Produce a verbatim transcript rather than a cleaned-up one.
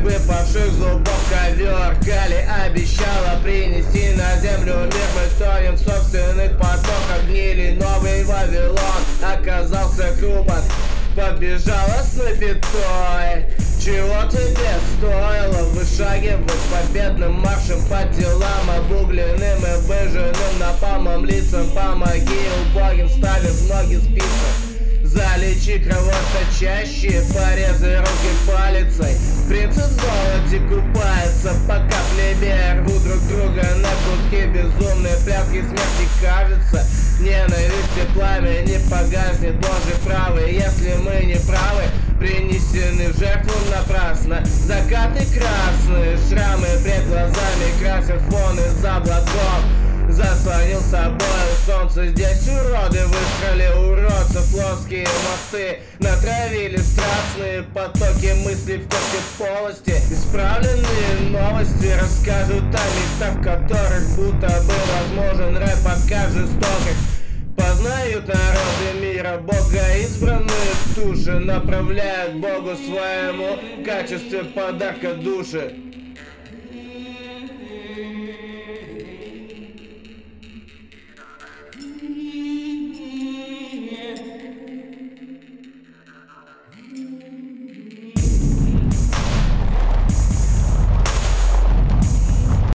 выпавших зубов ковер. Кали обещала принести на землю мир. Мы тонем в собственных потоках гнили. Новый Вавилон оказался хрупок. Побежала с напятой. Чего тебе стоило вышагивать победным маршем по телам обугленным и выжженным напалмом лицам? Помоги убогим, ставив ноги в список. Залечи кровоточащие порезы руки палицей. Принцип в золоте купается, по капле рвут друг друга на куски. Безумные пляски смерти, кажется. Ненависть и пламя не погаснет, Боже правый. Если мы не правы, принесены в жертву напрасно. Закаты красные, шрамы пред глазами красят фон из-за облаков. Заслонил собой солнце, здесь уроды выстроили уродцев. Плоские мосты натравили страстные потоки мыслей в точке полости. Исправленные новости расскажут о местах, в которых будто бы возможен рэп от каждой жестоких. Познают народы мира Бога, избранные души направляют Богу своему в качестве подарка души.